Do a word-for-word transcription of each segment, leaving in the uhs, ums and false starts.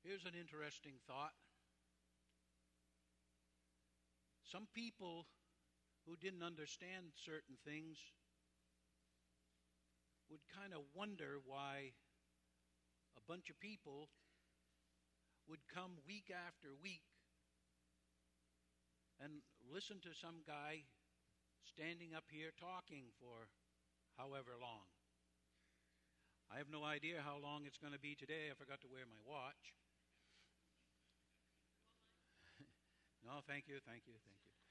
Here's an interesting thought. Some people who didn't understand certain things would kind of wonder why a bunch of people would come week after week and listen to some guy standing up here talking for however long. I have no idea how long it's going to be today. I forgot to wear my watch. No, thank you, thank you, thank you.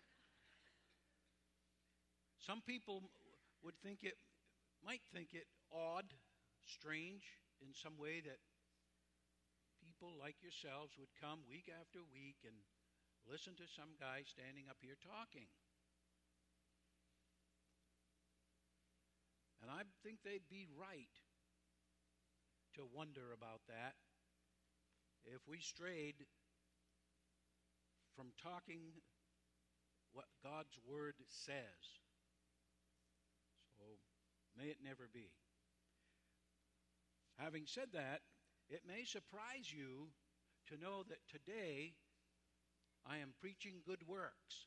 Some people would think it, might think it odd, strange in some way that people like yourselves would come week after week and listen to some guy standing up here talking. And I think they'd be right to wonder about that if we strayed from talking what God's Word says. So may it never be. Having said that, it may surprise you to know that today I am preaching good works.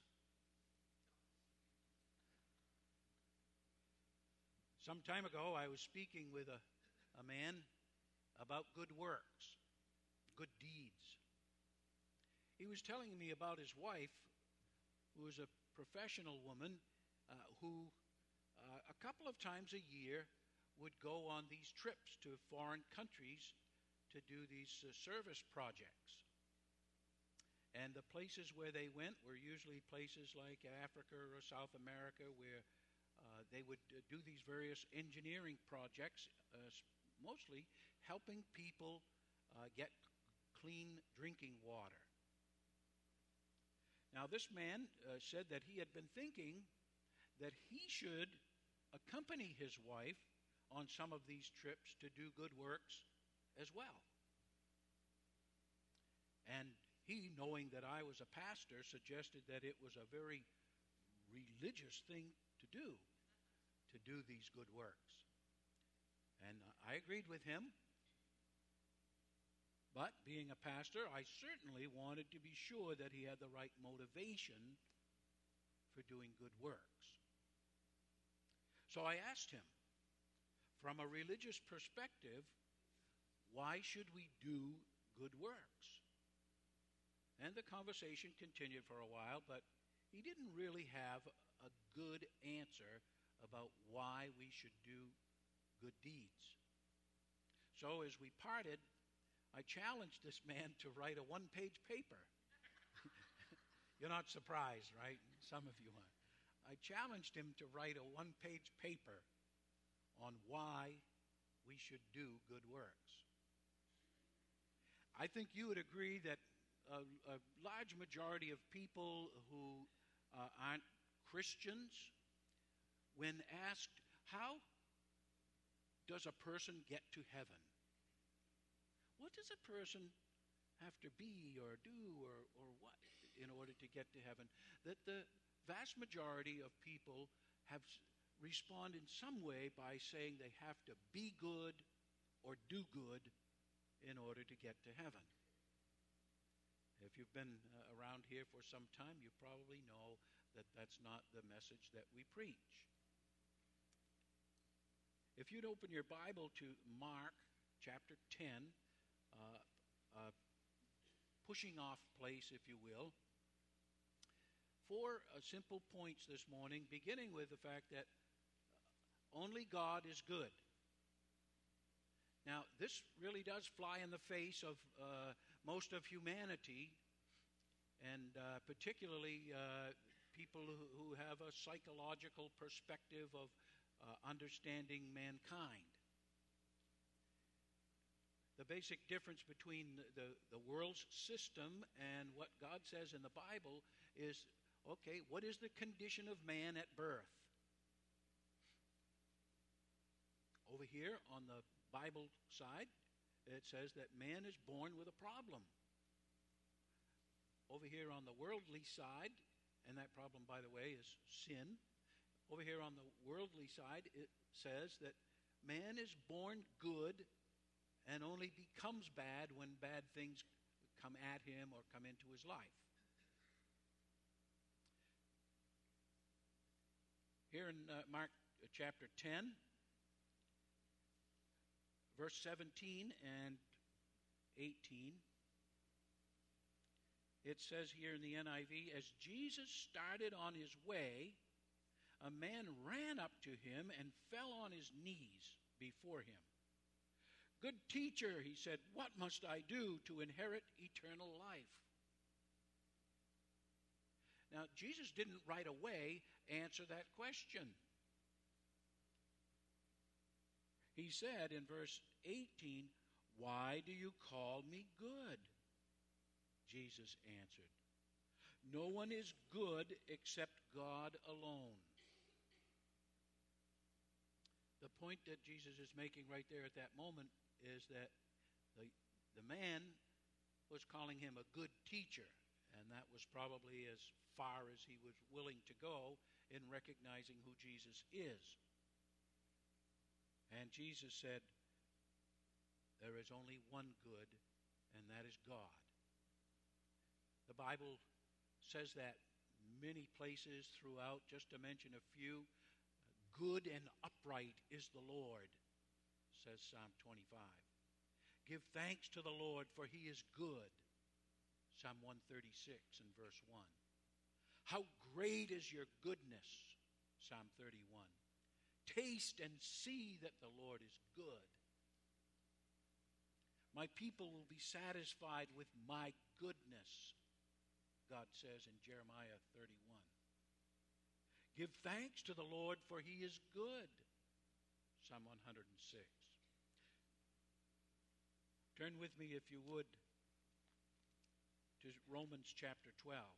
Some time ago, I was speaking with a, a man about good works, good deeds. He was telling me about his wife, who was a professional woman, uh, who uh, a couple of times a year would go on these trips to foreign countries to do these uh, service projects. And the places where they went were usually places like Africa or South America, where uh, they would uh, do these various engineering projects, uh, mostly helping people uh, get clean drinking water. Now, this man uh, said that he had been thinking that he should accompany his wife on some of these trips to do good works as well. And he, knowing that I was a pastor, suggested that it was a very religious thing to do, to do these good works. And I agreed with him. But being a pastor, I certainly wanted to be sure that he had the right motivation for doing good works. So I asked him, from a religious perspective, why should we do good works? And the conversation continued for a while, but he didn't really have a good answer about why we should do good deeds. So as we parted, I challenged this man to write a one-page paper. You're not surprised, right? Some of you are. I challenged him to write a one-page paper on why we should do good works. I think you would agree that a, a large majority of people who uh, aren't Christians, when asked, how does a person get to heaven? What does a person have to be or do or, or what in order to get to heaven? That the vast majority of people have respond in some way by saying they have to be good or do good in order to get to heaven. If you've been uh, around here for some time, you probably know that that's not the message that we preach. If you'd open your Bible to Mark chapter ten, uh, uh, pushing off place, if you will, four uh, simple points this morning, beginning with the fact that only God is good. Now, this really does fly in the face of uh, most of humanity, and uh, particularly uh, people who, who have a psychological perspective of uh, understanding mankind. The basic difference between the, the, the world's system and what God says in the Bible is, okay, what is the condition of man at birth? Over here on the Bible side, it says that man is born with a problem. Over here on the worldly side, and that problem, by the way, is sin. Over here on the worldly side, it says that man is born good and only becomes bad when bad things come at him or come into his life. Here in uh, Mark uh, chapter ten, verse seventeen and eighteen, it says here in the N I V, as Jesus started on his way, a man ran up to him and fell on his knees before him. Good teacher, he said, what must I do to inherit eternal life? Now, Jesus didn't right away answer that question. He said in verse eighteen, why do you call me good? Jesus answered, no one is good except God alone. The point that Jesus is making right there at that moment is that the, the man was calling him a good teacher, and that was probably as far as he was willing to go in recognizing who Jesus is. And Jesus said, there is only one good, and that is God. The Bible says that many places throughout. Just to mention a few, good and upright is the Lord, says Psalm twenty-five. Give thanks to the Lord, for he is good, Psalm one thirty-six and verse one. How great is your goodness, Psalm thirty-one. Taste and see that the Lord is good. My people will be satisfied with my goodness, God says in Jeremiah thirty-one. Give thanks to the Lord, for he is good, Psalm one hundred six. Turn with me, if you would, to Romans chapter twelve.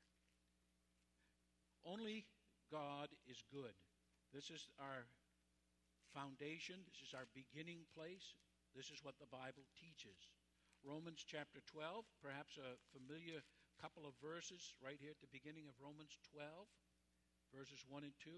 Only God is good. This is our foundation. This is our beginning place. This is what the Bible teaches. Romans chapter twelve, perhaps a familiar couple of verses right here at the beginning of Romans twelve, verses one and two.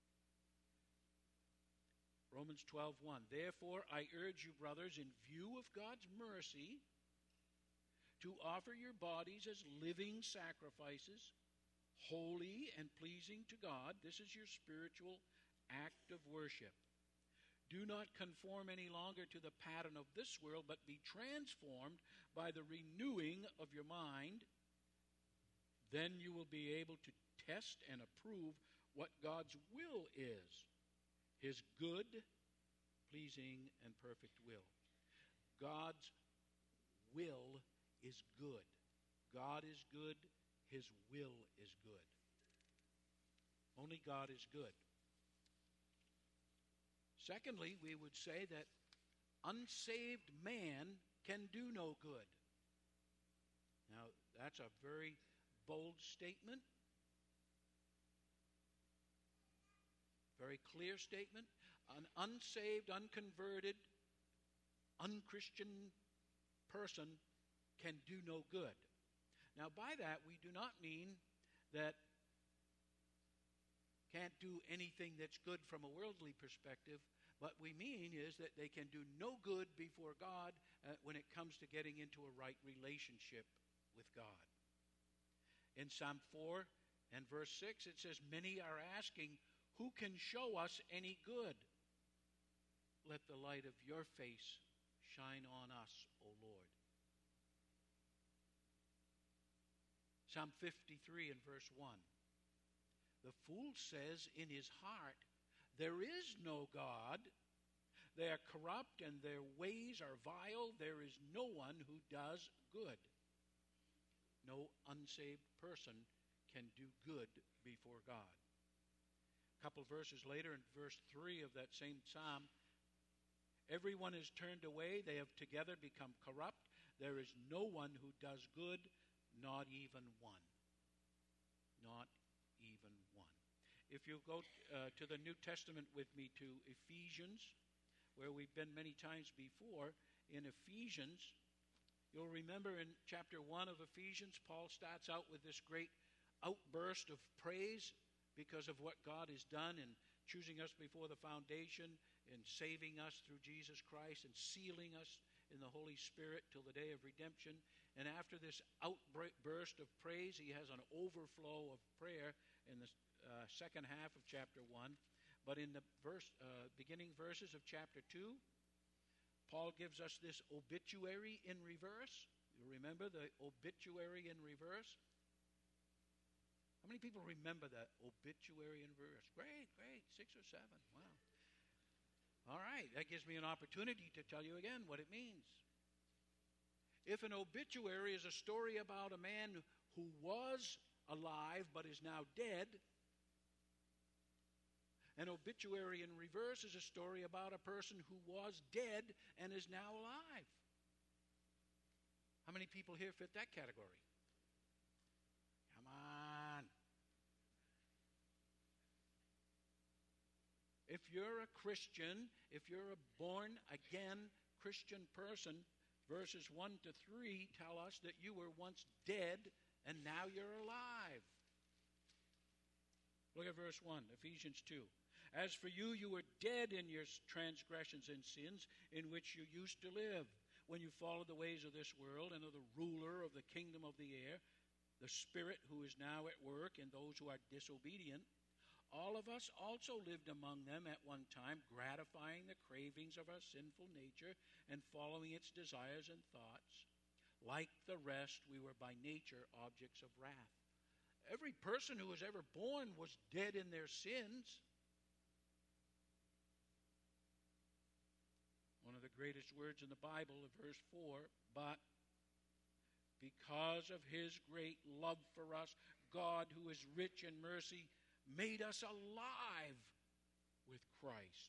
Romans twelve, one. Therefore, I urge you, brothers, in view of God's mercy, to offer your bodies as living sacrifices, holy and pleasing to God. This is your spiritual act of worship. Do not conform any longer to the pattern of this world, but be transformed by the renewing of your mind. Then you will be able to test and approve what God's will is, his good, pleasing, and perfect will. God's will is good. God is good. His will is good. Only God is good. Secondly, we would say that unsaved man can do no good. Now, that's a very bold statement. Very clear statement. An unsaved, unconverted, unchristian person can do no good. Now, by that, we do not mean that can't do anything that's good from a worldly perspective. What we mean is that they can do no good before God uh, when it comes to getting into a right relationship with God. In Psalm four and verse six, it says, many are asking, who can show us any good? Let the light of your face shine on us, O Lord. Psalm fifty-three and verse one. The fool says in his heart, there is no God. They are corrupt and their ways are vile. There is no one who does good. No unsaved person can do good before God. A couple verses later, in verse three of that same psalm, everyone is turned away. They have together become corrupt. There is no one who does good, not even one. Not even one. If you go uh, to the New Testament with me to Ephesians, where we've been many times before, in Ephesians, you'll remember in chapter one of Ephesians, Paul starts out with this great outburst of praise because of what God has done in choosing us before the foundation and saving us through Jesus Christ and sealing us in the Holy Spirit till the day of redemption. And after this outburst of praise, he has an overflow of prayer in the uh, second half of chapter one. But in the verse, uh, beginning verses of chapter two, Paul gives us this obituary in reverse. You remember the obituary in reverse? How many people remember that obituary in reverse? Great, great, six or seven. Wow. All right, that gives me an opportunity to tell you again what it means. If an obituary is a story about a man who was alive but is now dead, an obituary in reverse is a story about a person who was dead and is now alive. How many people here fit that category? Come on. If you're a Christian, if you're a born-again Christian person, verses one to three tell us that you were once dead and now you're alive. Look at verse one, Ephesians two. As for you, you were dead in your transgressions and sins in which you used to live, when you followed the ways of this world and of the ruler of the kingdom of the air, the Spirit who is now at work in those who are disobedient. All of us also lived among them at one time, gratifying the cravings of our sinful nature and following its desires and thoughts. Like the rest, we were by nature objects of wrath. Every person who was ever born was dead in their sins. One of the greatest words in the Bible, verse four, but because of his great love for us, God, who is rich in mercy, made us alive with Christ,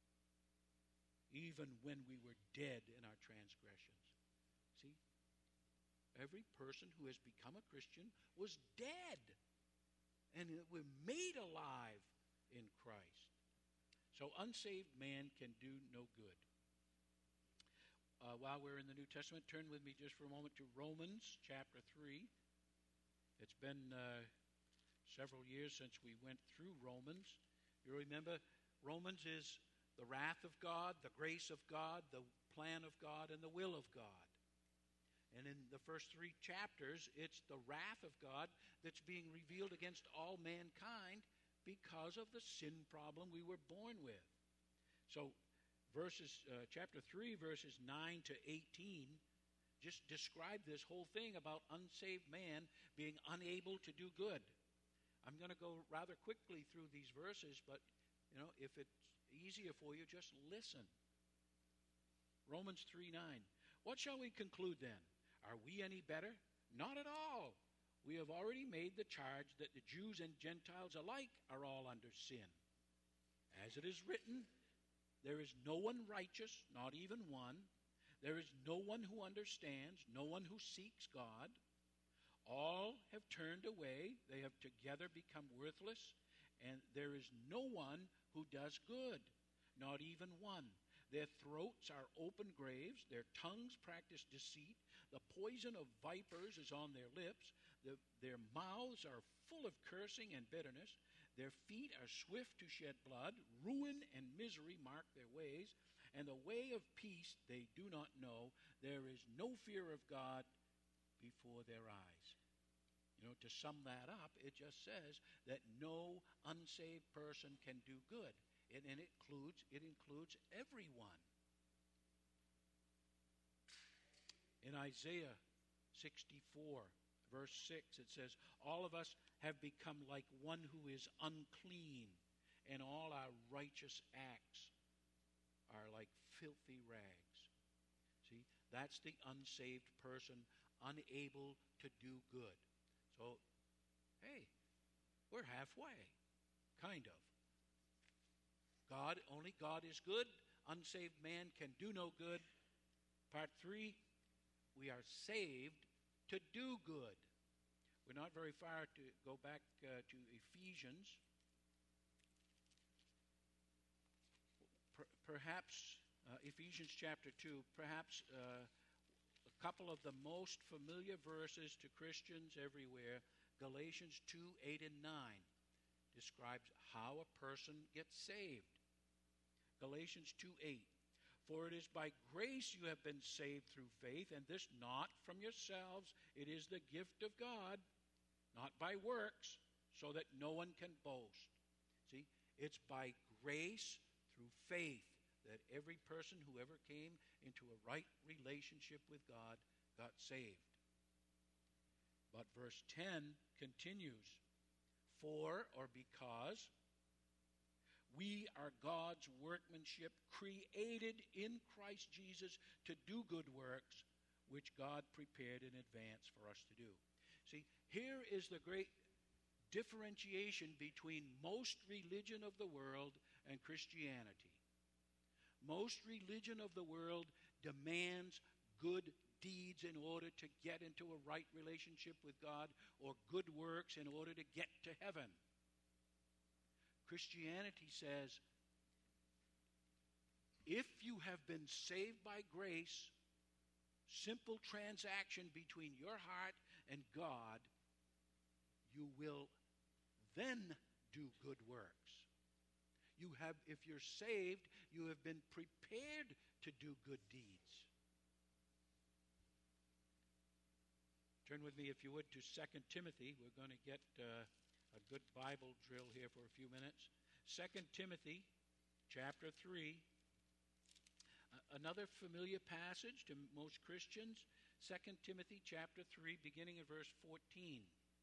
even when we were dead in our transgressions. See? Every person who has become a Christian was dead, and we're made alive in Christ. So unsaved man can do no good. Uh, while we're in the New Testament, turn with me just for a moment to Romans chapter three. It's been uh, several years since we went through Romans. You remember, Romans is the wrath of God, the grace of God, the plan of God, and the will of God. And in the first three chapters, it's the wrath of God that's being revealed against all mankind because of the sin problem we were born with. So verses, uh, chapter three, verses nine to eighteen, just describe this whole thing about unsaved man being unable to do good. I'm going to go rather quickly through these verses, but, you know, if it's easier for you, just listen. Romans three nine. What shall we conclude then? Are we any better? Not at all. We have already made the charge that the Jews and Gentiles alike are all under sin. As it is written, there is no one righteous, not even one. There is no one who understands, no one who seeks God. All have turned away, they have together become worthless, and there is no one who does good, not even one. Their throats are open graves, their tongues practice deceit, the poison of vipers is on their lips, the, their mouths are full of cursing and bitterness, their feet are swift to shed blood, ruin and misery mark their ways, and the way of peace they do not know. There is no fear of God before their eyes. You know, to sum that up, it just says that no unsaved person can do good. And, and it includes it includes everyone. In Isaiah sixty-four, verse six, it says, all of us have become like one who is unclean, and all our righteous acts are like filthy rags. See, that's the unsaved person, unable to do good. So, hey, we're halfway, kind of. God, only God is good. Unsaved man can do no good. Part three, we are saved to do good. We're not very far to go back uh, to Ephesians. Per- perhaps uh, Ephesians chapter two, perhaps uh, a couple of the most familiar verses to Christians everywhere. Galatians two, eight and nine describes how a person gets saved. Galatians two, eight. For it is by grace you have been saved through faith, and this not from yourselves. It is the gift of God, not by works, so that no one can boast. See, it's by grace through faith that every person who ever came into a right relationship with God got saved. But verse ten continues, for or because we are God's workmanship, created in Christ Jesus to do good works, which God prepared in advance for us to do. See, here is the great differentiation between most religion of the world and Christianity. Most religion of the world demands good deeds in order to get into a right relationship with God, or good works in order to get to heaven. Christianity says, if you have been saved by grace, simple transaction between your heart and God, you will then do good works. You have, if you're saved, you have been prepared to do good deeds. Turn with me, if you would, to Second Timothy. We're going to get uh, a good Bible drill here for a few minutes. Second Timothy, chapter three. Uh, another familiar passage to most Christians. Second Timothy, chapter three, beginning at verse fourteen.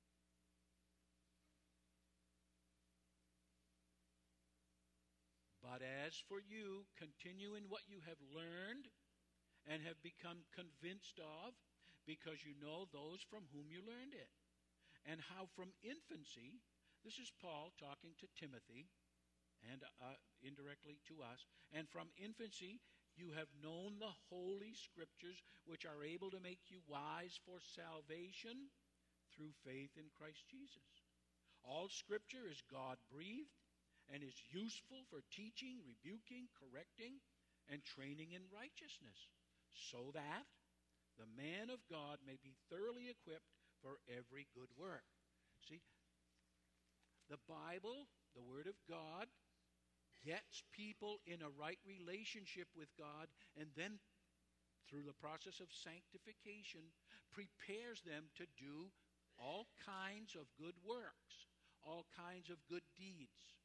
But as for you, continue in what you have learned and have become convinced of, because you know those from whom you learned it, and how from infancy, this is Paul talking to Timothy, and uh, indirectly to us, and from infancy you have known the Holy Scriptures, which are able to make you wise for salvation through faith in Christ Jesus. All Scripture is God-breathed and is useful for teaching, rebuking, correcting, and training in righteousness, so that the man of God may be thoroughly equipped for every good work. See, the Bible, the Word of God, gets people in a right relationship with God, and then through the process of sanctification prepares them to do all kinds of good works, all kinds of good deeds.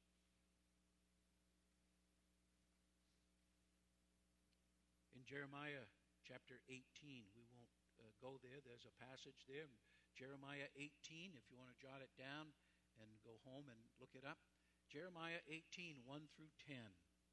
In Jeremiah chapter eighteen, we won't uh, go there. There's a passage there, Jeremiah eighteen, if you want to jot it down and go home and look it up. Jeremiah eighteen, one through ten.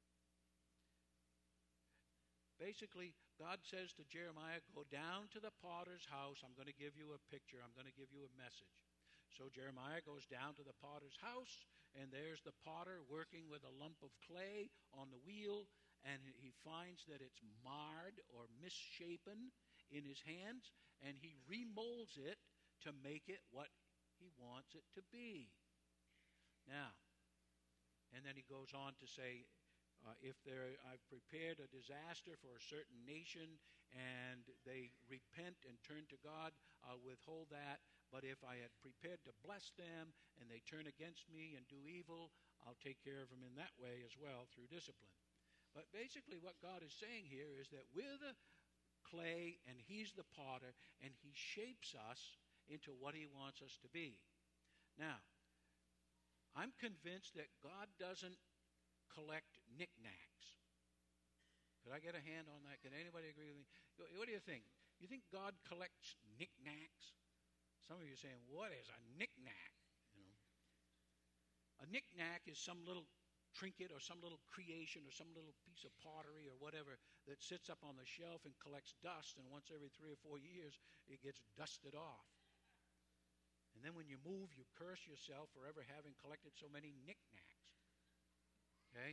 Basically, God says to Jeremiah, go down to the potter's house. I'm going to give you a picture. I'm going to give you a message. So Jeremiah goes down to the potter's house, and there's the potter working with a lump of clay on the wheel, and he finds that it's marred or misshapen in his hands, and he remolds it to make it what he wants it to be. Now, and then he goes on to say, uh, if there, I've prepared a disaster for a certain nation, and they repent and turn to God, I'll withhold that. But if I had prepared to bless them, and they turn against me and do evil, I'll take care of them in that way as well through discipline. But basically what God is saying here is that we're the clay, and he's the potter, and he shapes us into what he wants us to be. Now, I'm convinced that God doesn't collect knickknacks. Could I get a hand on that? Can anybody agree with me? What do you think? You think God collects knickknacks? Some of you are saying, what is a knickknack? You know, a knickknack is some little trinket or some little creation or some little piece of pottery or whatever that sits up on the shelf and collects dust, and once every three or four years it gets dusted off. And then when you move, you curse yourself for ever having collected so many knickknacks. Okay?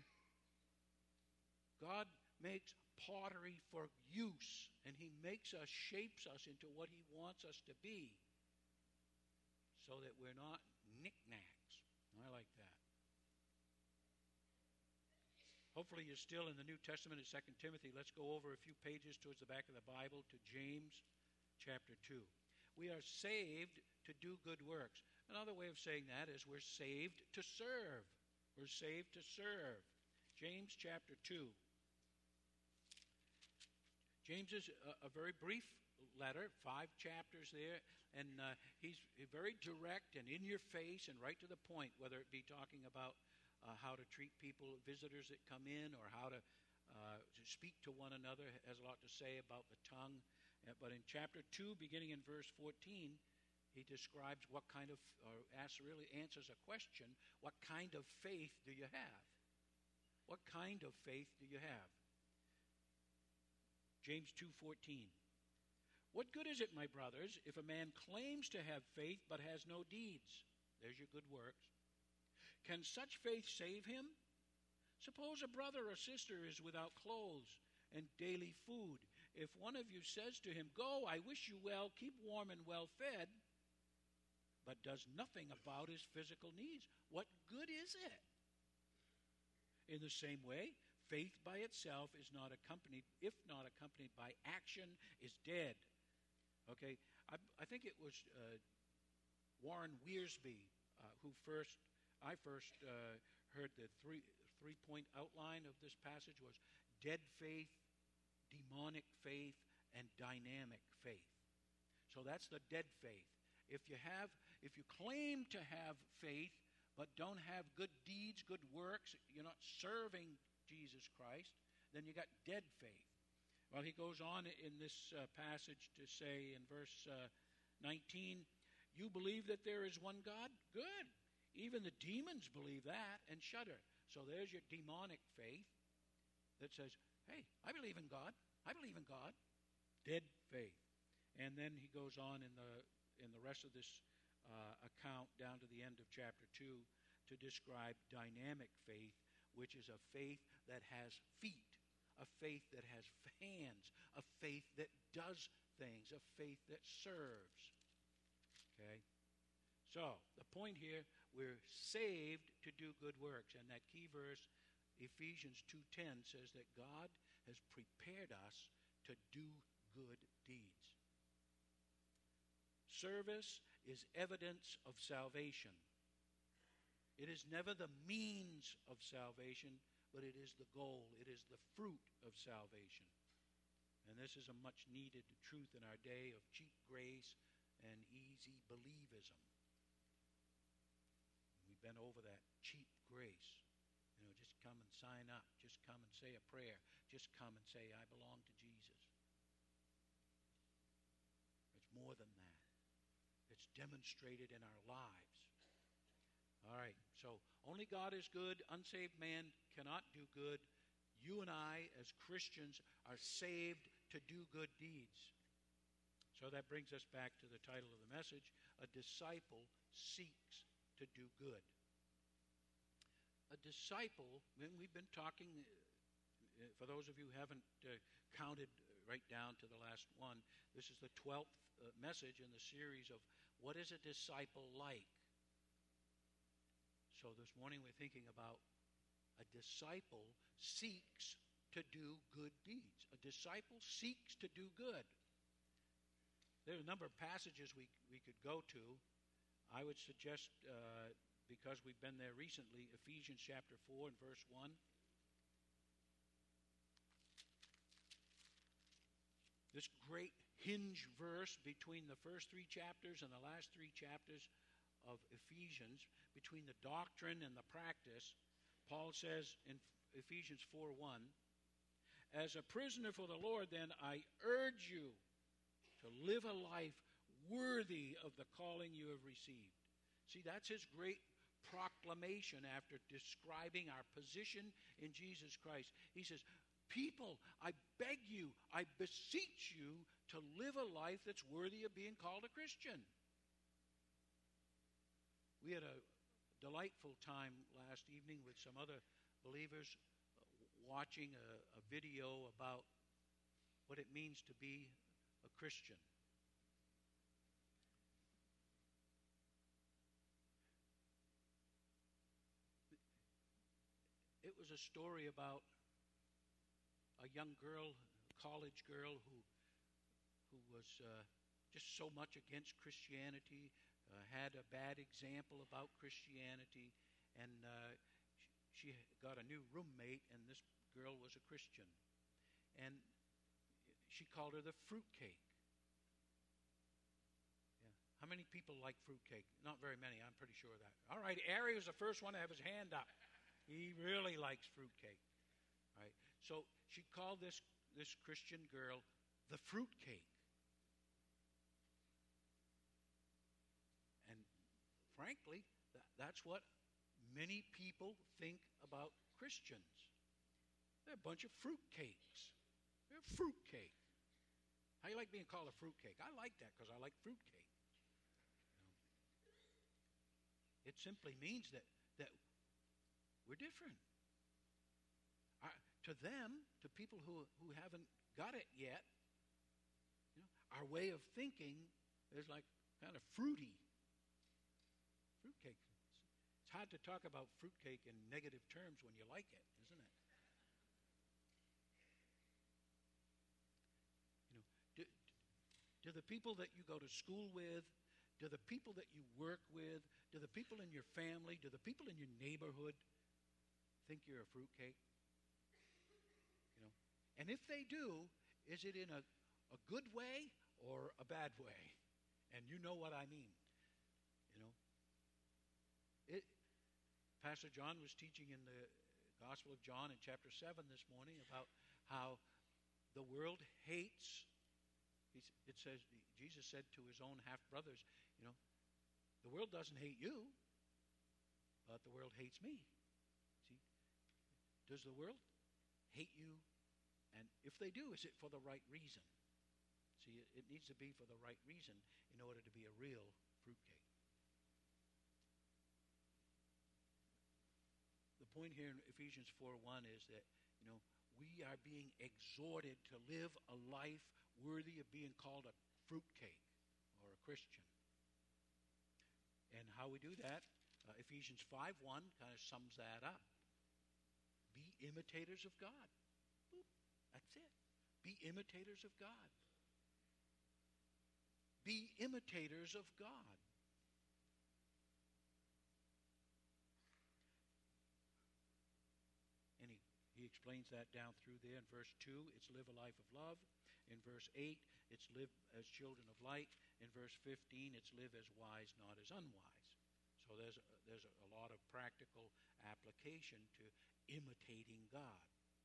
God makes pottery for use, and he makes us, shapes us into what he wants us to be, so that we're not knickknacks. I like that. Hopefully you're still in the New Testament in Second Timothy. Let's go over a few pages towards the back of the Bible to James chapter two. We are saved to do good works. Another way of saying that is we're saved to serve. We're saved to serve. James chapter two. James is a, a very brief letter, five chapters there, and uh, he's very direct and in your face and right to the point, whether it be talking about uh, how to treat people, visitors that come in, or how to, uh, to speak to one another. It has a lot to say about the tongue. Uh, but in chapter two, beginning in verse fourteen, he describes what kind of, or asks, really answers a question, what kind of faith do you have? What kind of faith do you have? James two fourteen. What good is it, my brothers, if a man claims to have faith but has no deeds? There's your good works. Can such faith save him? Suppose a brother or sister is without clothes and daily food. If one of you says to him, "Go, I wish you well, keep warm and well fed," but does nothing about his physical needs, what good is it? In the same way, faith by itself is not accompanied, if not accompanied by action, is dead. Okay, I, I think it was uh, Warren Wiersbe uh, who first, I first uh, heard the three three point outline of this passage was dead faith, demonic faith, and dynamic faith. So that's the dead faith. If you have, if you claim to have faith but don't have good deeds, good works, you're not serving Jesus Christ, then you got dead faith. Well, he goes on in this uh, passage to say in verse uh, nineteen, you believe that there is one God? Good. Even the demons believe that and shudder. So there's your demonic faith that says, hey, I believe in God. I believe in God. Dead faith. And then he goes on in the in the rest of this uh, account down to the end of chapter two to describe dynamic faith, which is a faith that has feet, a faith that has hands, a faith that does things, a faith that serves. Okay? So, the point here, we're saved to do good works. And that key verse, Ephesians two ten, says that God has prepared us to do good deeds. Service is evidence of salvation. It is never the means of salvation, but it is the goal. It is the fruit of salvation. And this is a much needed truth in our day of cheap grace and easy believism. We've been over that cheap grace. You know, just come and sign up. Just come and say a prayer. Just come and say, I belong to Jesus. It's more than that. It's demonstrated in our lives. All right, so only God is good. Unsaved man cannot do good. You and I, as Christians, are saved to do good deeds. So that brings us back to the title of the message, A Disciple Seeks to Do Good. A disciple, when we've been talking, uh, for those of you who haven't uh, counted right down to the last one, this is the twelfth uh, message in the series of what is a disciple like? So this morning we're thinking about a disciple seeks to do good deeds. A disciple seeks to do good. There are a number of passages we, we could go to. I would suggest, uh, because we've been there recently, Ephesians chapter four and verse one. This great hinge verse between the first three chapters and the last three chapters of Ephesians, between the doctrine and the practice. Paul says in Ephesians four one, as a prisoner for the Lord, then, I urge you to live a life worthy of the calling you have received. See, that's his great proclamation after describing our position in Jesus Christ. He says, people, I beg you, I beseech you to live a life that's worthy of being called a Christian. We had a delightful time last evening with some other believers watching a, a video about what it means to be a Christian. It was a story about a young girl, a college girl, who who was uh, just so much against Christianity, uh, had a bad example about Christianity, and uh, she, she got a new roommate, and this girl was a Christian. And she called her the fruitcake. Yeah. How many people like fruitcake? Not very many, I'm pretty sure of that. All right, Ari was the first one to have his hand up. He really likes fruitcake. All right. So she called this, this Christian girl the fruitcake. And frankly, that, that's what many people think about Christians. They're a bunch of fruitcakes. They're fruitcake. How you like being called a fruitcake? I like that because I like fruitcake. You know, it simply means that, that we're different. I, to them, to people who, who haven't got it yet, you know, our way of thinking is like kind of fruity. Fruitcake. It's hard to talk about fruitcake in negative terms when you like it, isn't it? You know, do, do the people that you go to school with, do the people that you work with, do the people in your family, do the people in your neighborhood think you're a fruitcake? You know, and if they do, is it in a, a good way or a bad way? And you know what I mean. You know, it. Pastor John was teaching in the Gospel of John in chapter seven this morning about how the world hates. It says, Jesus said to his own half brothers, you know, the world doesn't hate you, but the world hates me. See, does the world hate you? And if they do, is it for the right reason? See, it, it needs to be for the right reason in order to be a real fruitcake. The point here in Ephesians four one is that, you know, we are being exhorted to live a life worthy of being called a fruitcake or a Christian. And how we do that, uh, Ephesians five one kind of sums that up. Be imitators of God. Boop. That's it. Be imitators of God. Be imitators of God. And he, he explains that down through there in verse two, it's live a life of love. In verse eight, it's live as children of light. In verse fifteen, it's live as wise, not as unwise. So there's a, there's a lot of practical application to imitating God.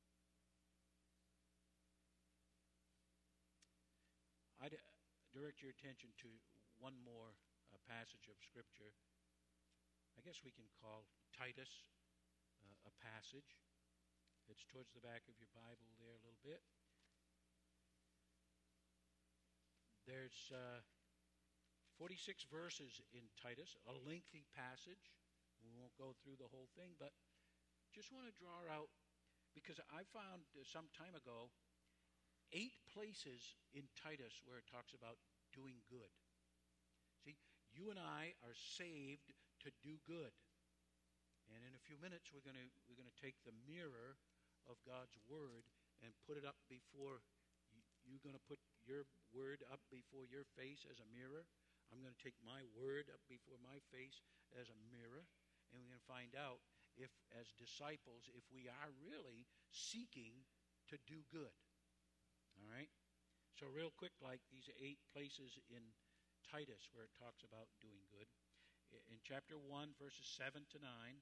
I'd direct your attention to one more uh, passage of Scripture. I guess we can call Titus uh, a passage. It's towards the back of your Bible there a little bit. There's uh, forty-six verses in Titus, a lengthy passage. We won't go through the whole thing, but just want to draw out, because I found uh, some time ago eight places in Titus where it talks about doing good. See, you and I are saved to do good. And in a few minutes we're going to we're going to take the mirror of God's word and put it up before you. You're going to put your word up before your face as a mirror. I'm going to take my word up before my face as a mirror, and we're going to find out if, as disciples, if we are really seeking to do good. All right? So real quick, like these eight places in Titus where it talks about doing good. In chapter one, verses seven to nine,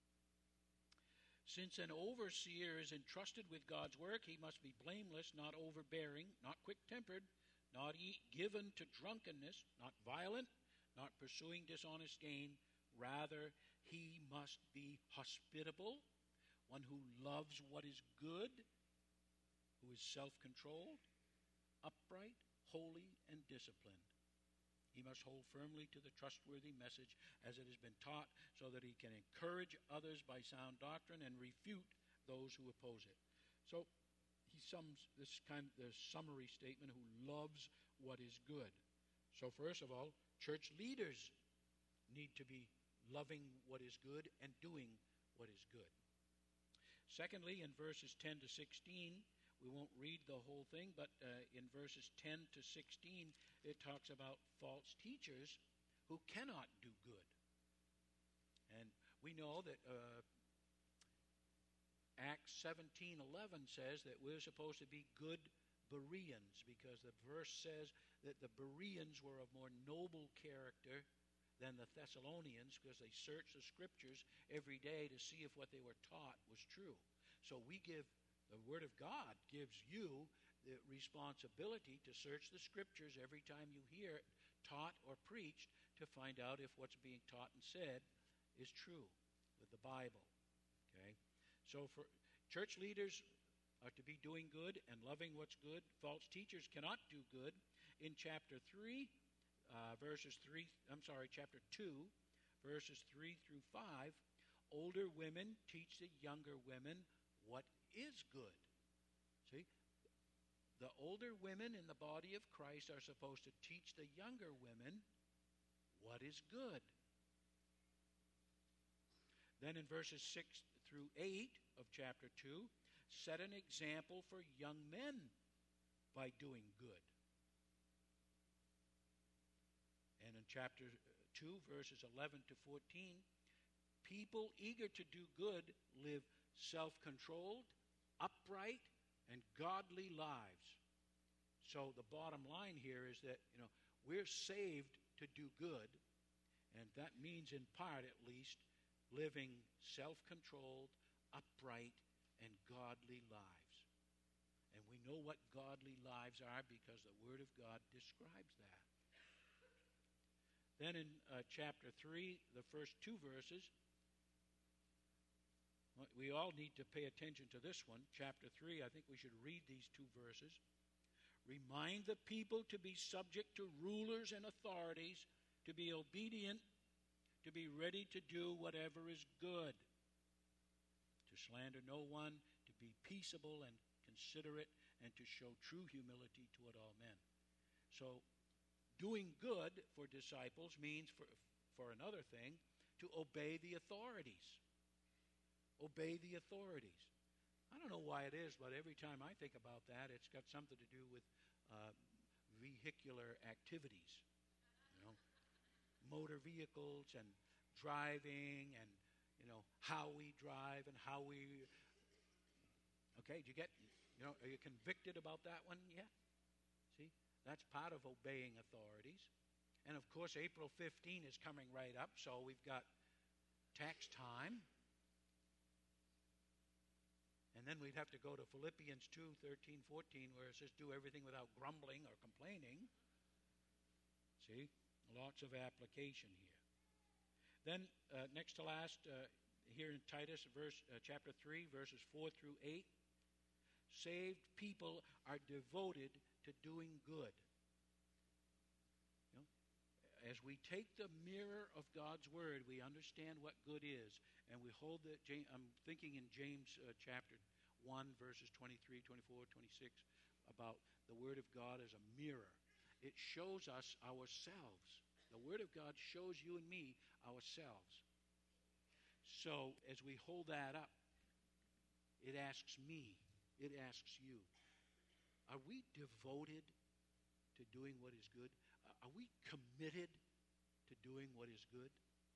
since an overseer is entrusted with God's work, he must be blameless, not overbearing, not quick-tempered, not e- given to drunkenness, not violent, not pursuing dishonest gain. Rather, he must be hospitable, one who loves what is good, who is self-controlled, upright, holy, and disciplined. He must hold firmly to the trustworthy message as it has been taught, so that he can encourage others by sound doctrine and refute those who oppose it. So he sums this kind of the summary statement, who loves what is good. So first of all, church leaders need to be loving what is good and doing what is good. Secondly, in verses ten to sixteen, we won't read the whole thing, but uh, in verses ten to sixteen, it talks about false teachers who cannot do good. And we know that uh, Acts seventeen eleven says that we're supposed to be good Bereans, because the verse says that the Bereans were of more noble character than the Thessalonians, because they searched the scriptures every day to see if what they were taught was true. So we give, the Word of God gives you the responsibility to search the scriptures every time you hear it taught or preached to find out if what's being taught and said is true with the Bible. Okay? So for church leaders are to be doing good and loving what's good. False teachers cannot do good. In chapter three, uh, verses three, I'm sorry, chapter two, verses three through five, older women teach the younger women what is good. See? The older women in the body of Christ are supposed to teach the younger women what is good. Then in verses six through eight of chapter two, set an example for young men by doing good. And in chapter two, verses eleven to fourteen, people eager to do good live self-controlled, upright, and godly lives. So the bottom line here is that, you know, we're saved to do good, and that means in part at least living self-controlled, upright, and godly lives. And we know what godly lives are because the Word of God describes that. Then in uh, chapter three, the first two verses, we all need to pay attention to this one. Chapter three, I think we should read these two verses. Remind the people to be subject to rulers and authorities, to be obedient, to be ready to do whatever is good, to slander no one, to be peaceable and considerate, and to show true humility toward all men. So, doing good for disciples means, for, for another thing, to obey the authorities. Obey the authorities. I don't know why it is, but every time I think about that, it's got something to do with uh, vehicular activities. You know, motor vehicles and driving and, you know, how we drive and how we... Okay, do you get, you know, are you convicted about that one yet? See, that's part of obeying authorities. And of course, April fifteenth is coming right up, so we've got tax time. And then we'd have to go to Philippians two, thirteen, fourteen, where it says, do everything without grumbling or complaining. See, lots of application here. Then, uh, next to last, uh, here in Titus, verse, uh, chapter three, verses four through eight, saved people are devoted to doing good. You know, as we take the mirror of God's Word, we understand what good is, and we hold the, I'm thinking in James uh, chapter one, verses twenty-three, twenty-four, twenty-six, about the Word of God as a mirror. It shows us ourselves. The Word of God shows you and me ourselves. So as we hold that up, it asks me, it asks you, are we devoted to doing what is good? Are we committed to doing what is good?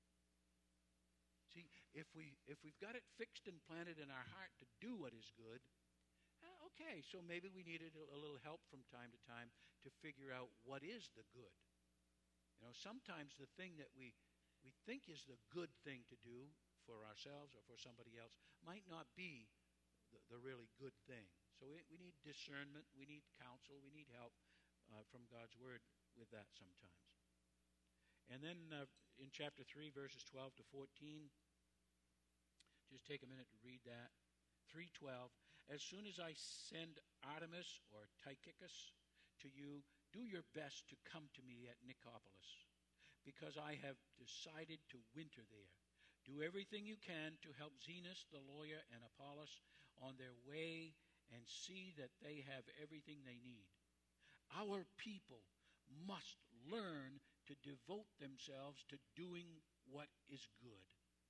See, if, we, if we've got it fixed and planted in our heart to do what is good, uh, okay, so maybe we needed a, a little help from time to time to figure out what is the good. You know, sometimes the thing that we, we think is the good thing to do for ourselves or for somebody else might not be the, the really good thing. So we, we need discernment, we need counsel, we need help uh, from God's Word with that sometimes. And then uh, in chapter three, verses twelve to fourteen, just take a minute to read that. three twelve, as soon as I send Artemis or Tychicus to you, do your best to come to me at Nicopolis, because I have decided to winter there. Do everything you can to help Zenas, the lawyer, and Apollos on their way, and see that they have everything they need. Our people must learn to devote themselves to doing what is good.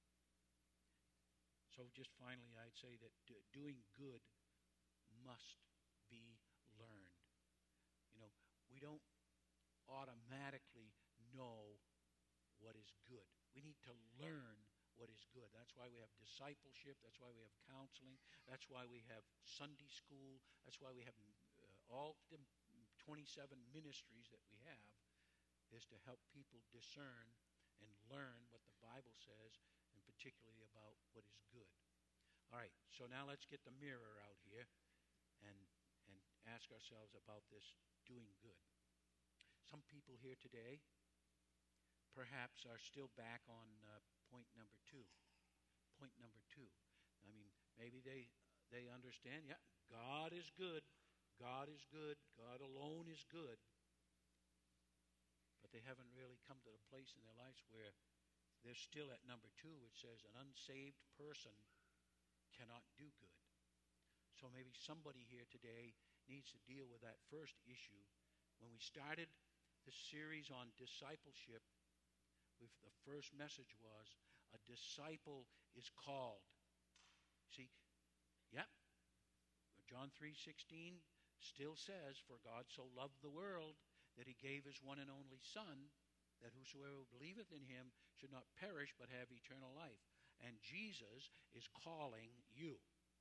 So just finally, I'd say that doing good must be learned. You know, we don't automatically know what is good. We need to learn what is good. That's why we have discipleship. That's why we have counseling. That's why we have Sunday school. That's why we have uh, all the twenty-seven ministries that we have is to help people discern and learn what the Bible says, and particularly about what is good. All right, so now let's get the mirror out here and and ask ourselves about this doing good. Some people here today perhaps are still back on uh, point number two. Point number two. I mean, maybe they they understand, yeah, God is good. God is good. God alone is good. But they haven't really come to the place in their lives where they're still at number two, which says an unsaved person cannot do good. So maybe somebody here today needs to deal with that first issue. When we started the series on discipleship, with the first message was, a disciple is called. See, yep, John three sixteen still says, for God so loved the world that he gave his one and only Son, that whosoever believeth in him should not perish but have eternal life. And Jesus is calling you.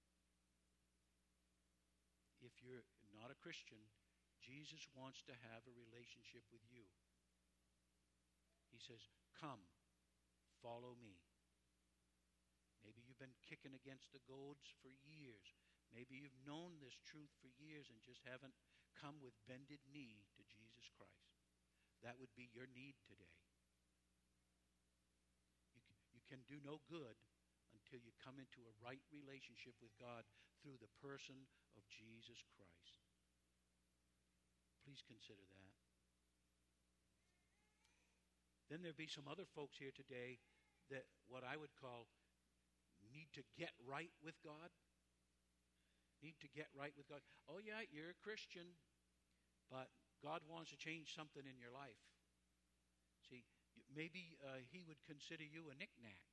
If you're not a Christian, Jesus wants to have a relationship with you. He says, come, follow me. Maybe you've been kicking against the goads for years. Maybe you've known this truth for years and just haven't come with bended knee to Jesus Christ. That would be your need today. You can, you can do no good until you come into a right relationship with God through the person of Jesus Christ. Please consider that. Then there'll be some other folks here today that what I would call need to get right with God. Need to get right with God. Oh yeah, you're a Christian, but God wants to change something in your life. See, maybe uh, he would consider you a knick-knack.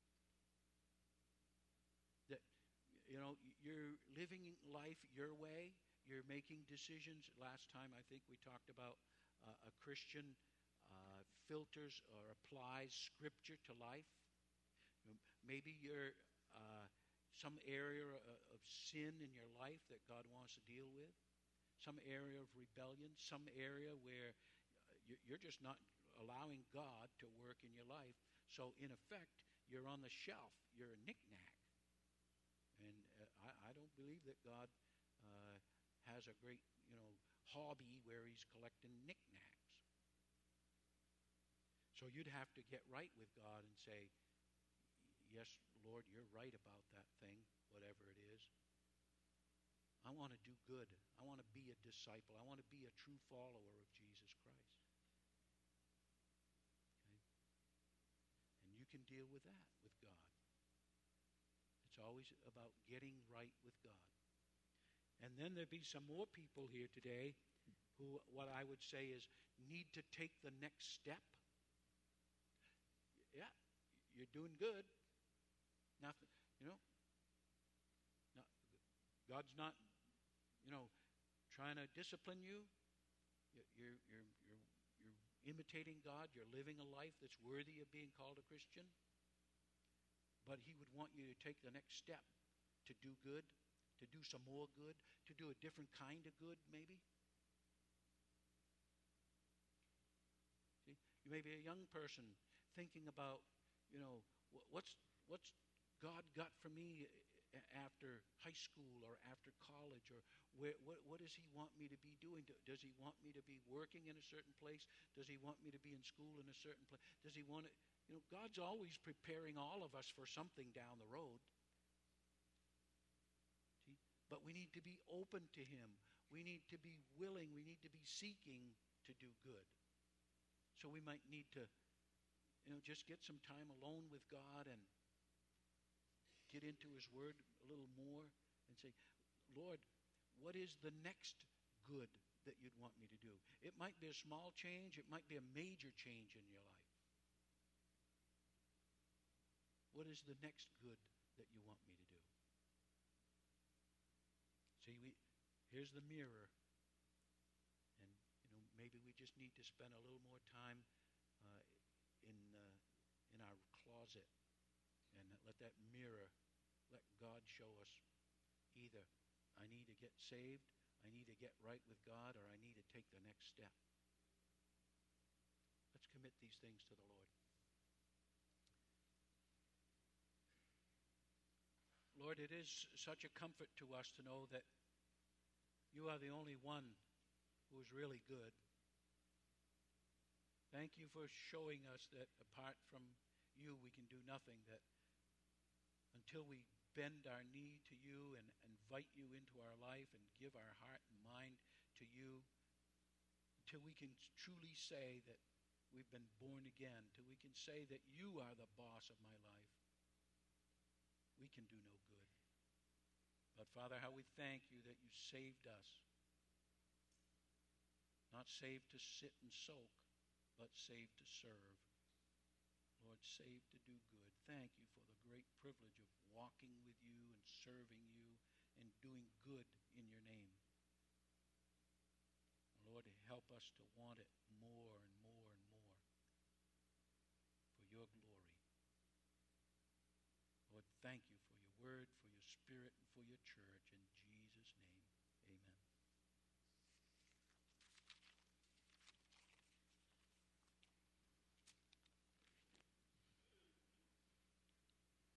That, you know, you're living life your way. You're making decisions. Last time I think we talked about uh, a Christian uh, filters or applies Scripture to life. Maybe you're uh, some area of sin in your life that God wants to deal with. Some area of rebellion. Some area where you're just not allowing God to work in your life. So in effect, you're on the shelf. You're a knick-knack. And uh, I, I don't believe that God uh, has a great, you know, hobby where he's collecting knickknacks. So you'd have to get right with God and say, yes, Lord, you're right about that thing, whatever it is. I want to do good. I want to be a disciple. I want to be a true follower of Jesus Christ. Okay? And you can deal with that with God. It's always about getting right with God. And then there'll be some more people here today who, what I would say is, need to take the next step. Yeah, you're doing good. Nothing, you know. No, God's not, you know, trying to discipline you. You're, you're, you're, you're imitating God. You're living a life that's worthy of being called a Christian. But he would want you to take the next step to do good, to do some more good, to do a different kind of good, maybe. See, you may be a young person thinking about, you know, what's what's God got for me after high school or after college, or where, what, what does he want me to be doing? Does he want me to be working in a certain place? Does he want me to be in school in a certain place? Does he want to, you know, God's always preparing all of us for something down the road. See? But we need to be open to him. We need to be willing. We need to be seeking to do good. So we might need to, you know, just get some time alone with God and get into his word a little more and say, Lord, what is the next good that you'd want me to do? It might be a small change. It might be a major change in your life. What is the next good that you want me to do? See, we here's the mirror. And, you know, maybe we just need to spend a little more time uh, in, uh, in our closet and let that mirror, let God show us either I need to get saved, I need to get right right with God, or I need to take the next step. Let's commit these things to the Lord. Lord, it is such a comfort to us to know that you are the only one who is really good. Thank you for showing us that apart from you, we can do nothing, that until we bend our knee to you and invite you into our life and give our heart and mind to you, until we can truly say that we've been born again, till we can say that you are the boss of my life, we can do no good. But Father, how we thank you that you saved us. Not saved to sit and soak, but saved to serve. Lord, saved to do good. Thank you for the great privilege of walking with you and serving you and doing good in your name. Lord, help us to want it more and more and more for your glory. Lord, thank you